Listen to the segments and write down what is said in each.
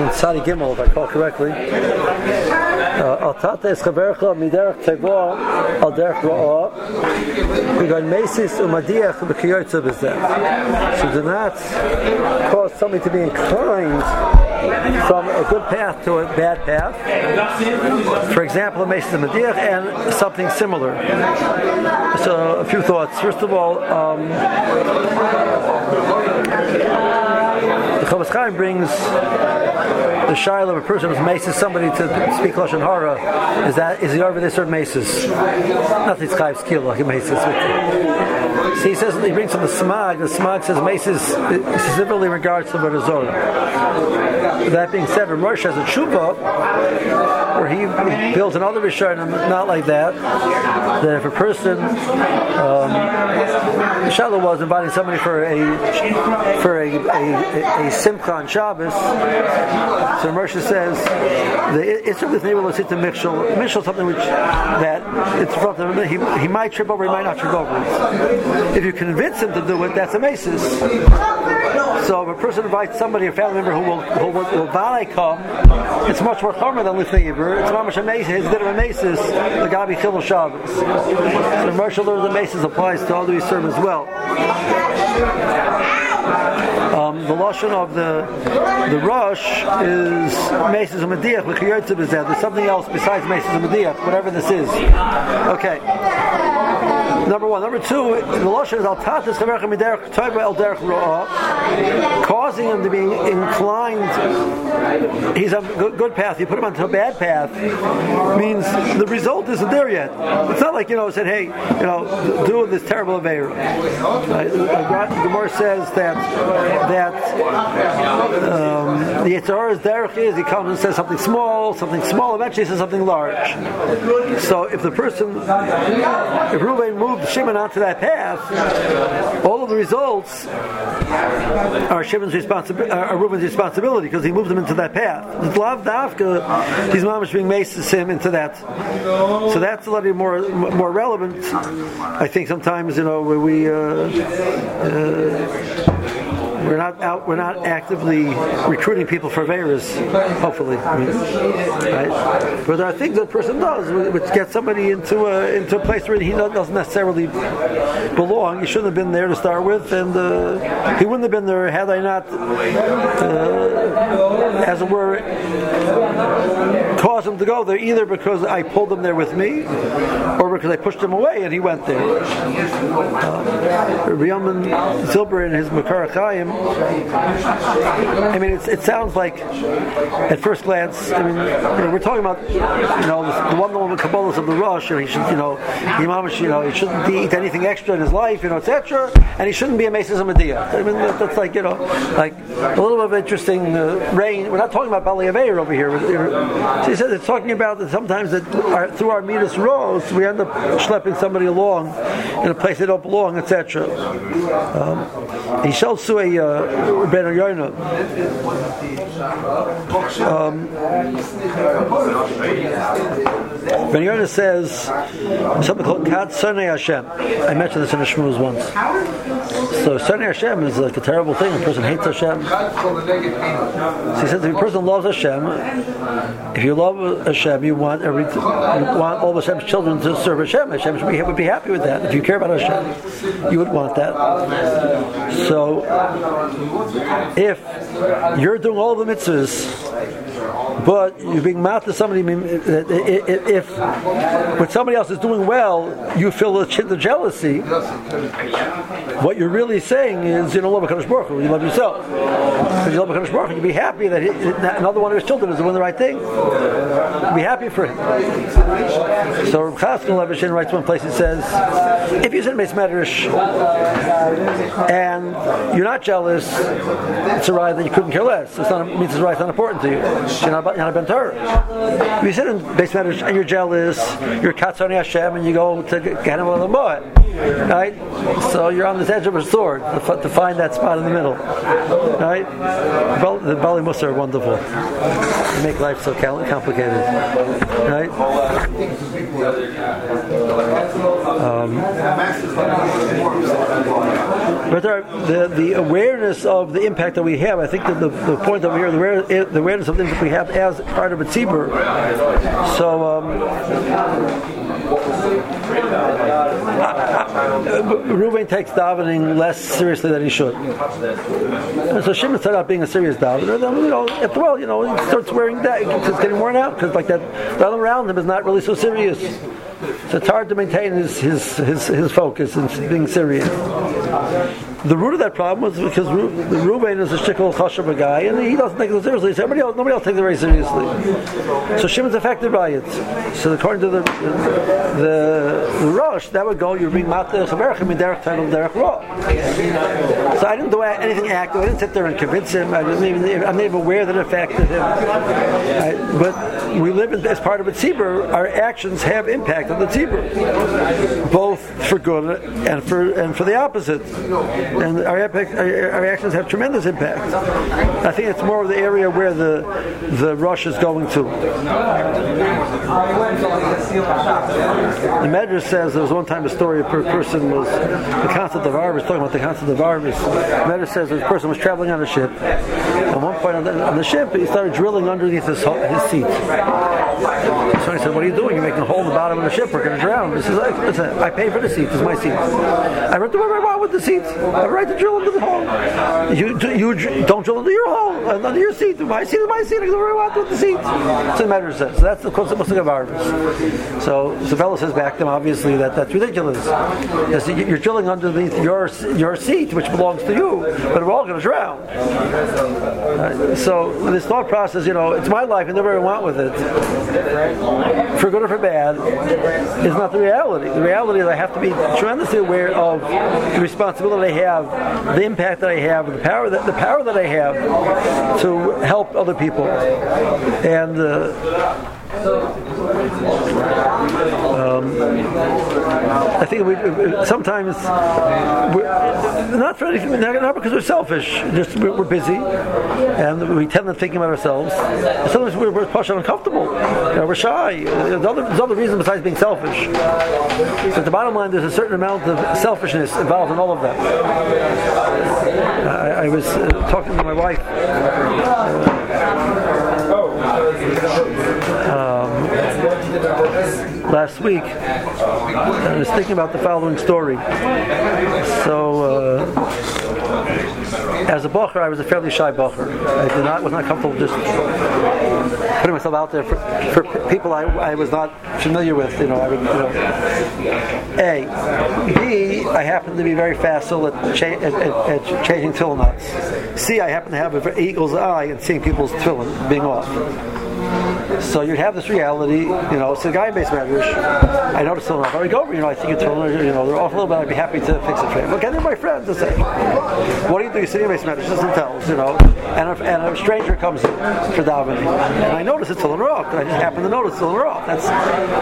Tzadi Gimel, if I call correctly. Altate es chavercha miderech tevoa al derech ra'ah v'gan mesis umadiach b'kiyotza b'zeh. So do not cause somebody to be inclined from a good path to a bad path. For example, a mesis umadiach and something similar. So a few thoughts. First of all, the Chofetz Chaim brings the shayla of a person who's maces somebody to speak lashon hara. Is he over this or maces? Not these chayv skill like maces. So he says he brings from the Smag. The Smag says maces specifically in regards to Barazor. That being said, Rosh has a tshuva where he builds another rishonim not like that. That if a person, the shayla was inviting somebody for a simcha on Shabbos. So Moshe says it's something able to sit to Mishal, something which that it's from the, he might trip over, he might not trip over it. If you convince him to do it, that's a maces. So if a person invites somebody, a family member who will come, it's much more chomer than lifnei Yibur. It's not much a maces. It's a bit of a maces. The Gabi Chilul Shabbos. So Moshe learned the maces applies to all the Yisurim as well. The lashon of the Rosh is Meses and Mediach. There's something else besides Meses and Mediach, whatever this is. Okay. Number one. Number two, the lashon is al tatis chavercha miderech toiva el derech ra'ah, causing him to be inclined. He's on a good path. You put him onto a bad path, means the result isn't there yet. It's not like said, hey, do this terrible aveira. The Gemara says that the Yitzhar is derech is he comes and says something small, eventually says something large. So if the person, if Reuven moved Shimon onto that path, all of the results are Shimon's Reuven's responsibility because he moved him into that path. The Lav Dafka, his mom is being maces him into that. So that's a little more relevant. I think sometimes where we're not actively recruiting people for Averas, hopefully. Right? But there are things that a person does, which gets somebody into a place where he doesn't necessarily belong. He shouldn't have been there to start with, and he wouldn't have been there had I not, as it were, caused him to go there, either because I pulled him there with me, or because I pushed him away and he went there. Riyam Zilber in his Makar Chaim, I mean, it sounds like, at first glance, I mean, we're talking about, the one Kabbalahs of the Rosh, he should, he shouldn't eat anything extra in his life, etc., and he shouldn't be a Meses Mediyah. I mean, that's like, like a little bit of interesting rain. We're not talking about Bali Aveir over here. So he says it's talking about that sometimes that through our Midas roads, we end up schlepping somebody along in a place they don't belong, etc. He showed to a Ben Yoina. Ben Yoina says something called Kad Sonei Hashem. I mentioned this in the Shmuz once. So Sonei Hashem is like a terrible thing. A person hates Hashem. So he says if a person loves Hashem, if you love Hashem, you want all of Hashem's children to serve Hashem. Hashem would be happy with that. If you care about Hashem, you would want that. So if you're doing all the mitzvahs, but you're being mad to somebody, if what somebody else is doing well, you feel the jealousy, what you're really saying is you don't love HaKadosh Baruch Hu, you love yourself. Because you love HaKadosh Baruch Hu, you'd be happy that another one of his children is doing the right thing. You'd be happy for him. So Reb Chaskel Leveshin writes one place, he says, if you sit in Beis Medrash and you're not jealous, it's a right that you couldn't care less. It means it's right, it's not important to you. You're not a Ben Torah. If you sit in Beis Medrash and you're jealous, you're Katzoni Hashem, and you go to Gehenna L'Moed, right? So you're on this edge of a sword to find that spot in the middle, right? The Bali Mussar are wonderful. They make life so complicated. right? But the awareness of the impact that we have, I think that the point over here, the awareness of things that we have as part of a tzibur. So Reuven takes davening less seriously than he should. And so Shimon started out being a serious davener. Then, after a while, he starts wearing that. It's getting worn out because like that, the other around him is not really so serious. So it's hard to maintain his focus and being serious. The root of that problem was because Reuven is a shtickle chashuv guy, and he doesn't take it seriously. So nobody else takes it very seriously. So Shimon's affected by it. So according to the Rosh, that would go, you're being mateh chavercha min derech title derech ra. So I didn't do anything active. I didn't sit there and convince him. I'm not even aware that it affected him. But we live as part of a tzibur. Our actions have impact on the tzibur, both for good and for the opposite. And our actions have tremendous impact. I think it's more of the area where the rush is going to. The Medrash says there was one time a story. A person was the concept of arvis, talking about the concept of arvis. The Medrash says this person was traveling on a ship. At one point on the ship, he started drilling underneath his seat. So he said, "What are you doing? You're making a hole in the bottom of the ship. We're going to drown." He says, "Listen, I pay for the seat. This is my seat. I have to do whatever I want with the seat. I have a right to drill into the hole. You don't drill into your hole, under your seat. My seat is my seat. I can do whatever I want with the seat." So the Medrash says. So that's the concept of arvis. So the fellow says back to him, obviously, that's ridiculous. You're drilling underneath your seat, which belongs to you, but we're all going to drown. So this thought process, it's my life, and do whatever I want with it, for good or for bad, is not the reality. The reality is I have to be tremendously aware of the responsibility I have, the impact that I have, the power that I have to help other people, and I think we sometimes not for anything, not because we're selfish. Just we're busy, and we tend to think about ourselves. Sometimes we're uncomfortable. We're shy. There's other reasons besides being selfish. But the bottom line, there's a certain amount of selfishness involved in all of that. I was talking to my wife. Last week, I was thinking about the following story. So, as a bacher, I was a fairly shy bacher. I was not comfortable just putting myself out there for people I was not familiar with. A. B. I happen to be very facile at changing tefillin knots. C. I happen to have an eagle's eye in seeing people's tefillin being off. So you'd have this reality, it's a guy-based medrash. I noticed tefillin off. I would go over, I think your tefillin, they're off a little bit. I'd be happy to fix it for you. Look, any of my friends to say, what do you do? You're sitting in based medrash, doesn't tell, and a stranger comes in for davening, and I notice it's tefillin off. I just happen to notice it's tefillin off. That's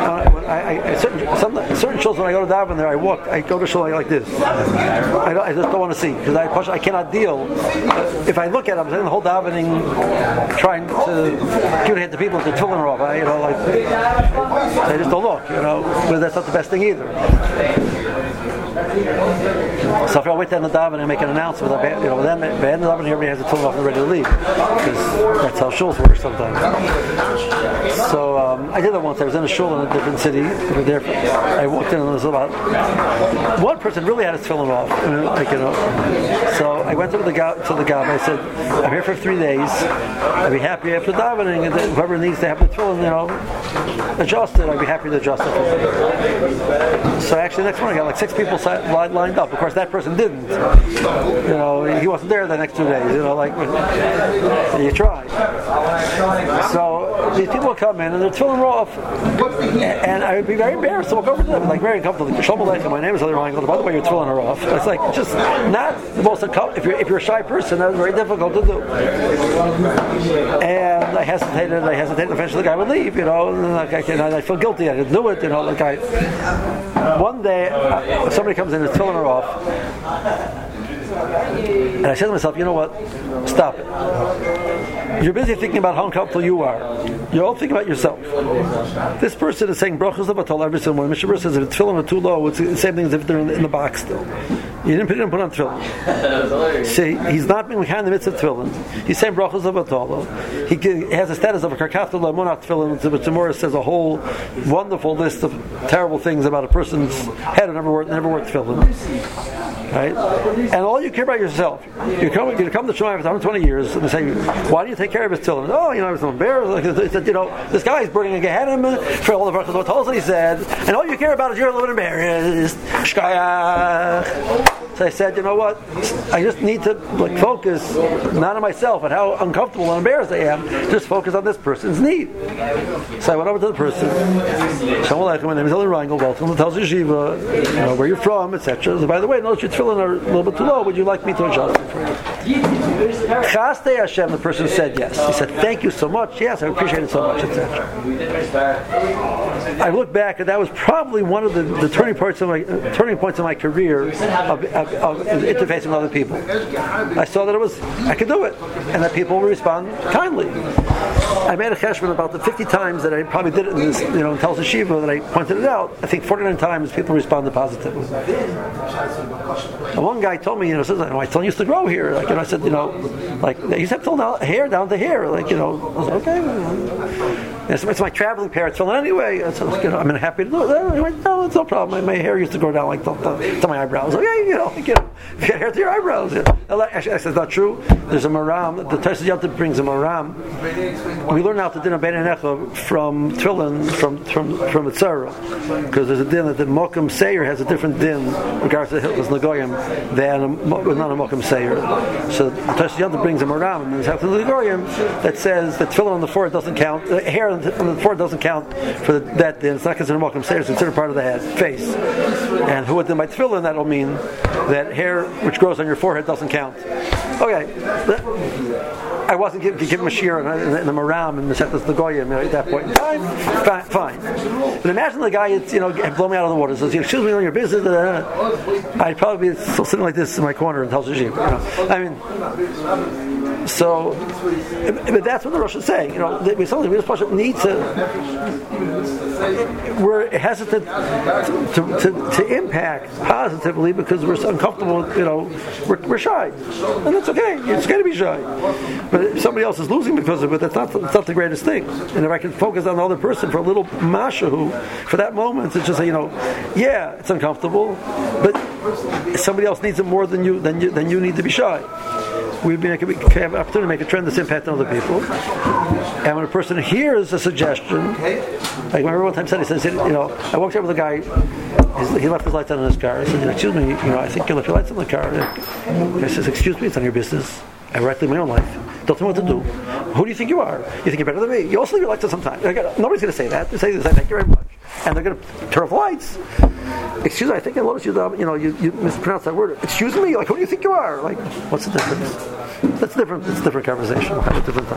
certain shows when I go to daven there, I go to show like this. I just don't want to see because I cannot deal. If I look at them, I'm the whole davening trying to communicate to people that they're tefillin off. I just don't look. But that's not the best thing either. So if I wait down the daven and make an announcement, then by the end of the daven, everybody has a tefillin off and ready to leave because that's how shuls work sometimes. So I did that once. I was in a shul in a different city. I walked in and there was about one person really had his tefillin off. So I went to the gab. I said, "I'm here for 3 days. I'd be happy after davening, and whoever needs to have the tefillin, adjust it. I'd be happy to adjust it." So actually, the next morning I got like 6 people lined up. Of course, that person didn't. He wasn't there the next 2 days. You try. So these people come in and they're tefillin off, and I would be very embarrassed to walk over to them, like very uncomfortable. Shalom Aleichem, my name is Eliezer Reingold. By the way, your tefillin are off. It's like just not the most uncomfortable. If you're a shy person, that's very difficult to do. And I hesitated. Eventually, the guy would leave. And I feel guilty. I didn't do it. One day, somebody comes in, his tefillin are off, and I said to myself, "You know what? Stop it." You're busy thinking about how uncomfortable you are. You're all thinking about yourself. This person is saying brachos levatol every single morning. Mishnah says if it's tefillin are too low, it's the same thing as if they're in the box still. You didn't put on tefillin. See, he's not being behind the midst of tefillin. He's saying brachos levatol. He has a status of a karkaf lemonach tefillin, which the Gemara says a whole wonderful list of terrible things about a person's head who never worked tefillin. Right? And all you care about yourself. You come to Shemaim for 120 years and they say, why do you take care of his tefillin? Oh, I was so embarrassed. They said, this guy is burning a Gehenna for all the brachos that he said, and all you care about is you're a little bit embarrassed. Shkayach. So I said, you know what? I just need to focus not on myself and how uncomfortable and embarrassed I am. Just focus on this person's need. So I went over to the person. Shalom Aleichem. My name is Eli Reingold. Welcome to Tel Yeshiva. Where you're from, etc. So by the way, notice your tefillin are a little bit too low. Would you like me to adjust it for you? Chaste Hashem. The person said yes. He said, thank you so much. Yes, I appreciate it so much, etc. I look back, and that was probably one of the turning points of my career of interfacing with other people. I saw that I could do it, and that people would respond kindly. I made a cheshbon about the 50 times that I probably did it in this, in Tel Yeshiva that I pointed it out. I think 49 times people responded positively. And one guy told me, says, my son used to grow here. I said, they used to have hair down to here. I was okay. It's my traveling pair. It's anyway. I said, I'm happy to do it. He went, no, it's no problem. My hair used to grow down to my eyebrows. Okay, you got hair to your eyebrows. Actually, I said, it's not true. There's a maram. The Tosfos Yontif brings a maram. We learn out the din of Bein Einecha from tefillin from Mitzvah, because there's a din that the Mokum Seir has a different din in regards to Hilchos Nagoyim than not a Mokum Seir. So the Tosfos Yontif brings a maram and there's Hilchos Nagoyim that says that tefillin on the forehead doesn't count. The hair on the forehead doesn't count for that din. It's not considered Mokum Seir. It's considered part of the head, face. And who would then by tefillin, that'll mean that hair which grows on your forehead doesn't count. Okay. I wasn't giving a shir in the maram and the Hilchos Nagoyim at that point in time. Fine. But imagine the guy, blow me out of the water. Says, "Excuse me, on your business." I'd probably be still sitting like this in my corner and Tel Yeshiva. So, but that's what the Rosh is saying. We just need to. We're hesitant to impact positively because we're so uncomfortable. We're shy, and that's okay. It's okay to be shy. But if somebody else is losing because of it, it's not the greatest thing. And if I can focus on the other person for a little mashahu, for that moment, it's just yeah, it's uncomfortable, but somebody else needs it more than you need to be shy. We have an opportunity to make a tremendous impact on other people. And when a person hears a suggestion, like I remember one time he said, I walked up with a guy, he left his lights on in his car. I said, excuse me, I think you left your lights on the car. I says, excuse me, it's on your business. I write in my own life. Don't tell me what to do. Who do you think you are? You think you're better than me? You also leave your lights on sometimes. Nobody's going to say that. They say, thank you very much. And they're going to turn off the lights. Excuse me, I think I noticed you mispronounced that word. Excuse me? Who do you think you are? What's the difference? That's different. It's a different conversation. We'll have a different time.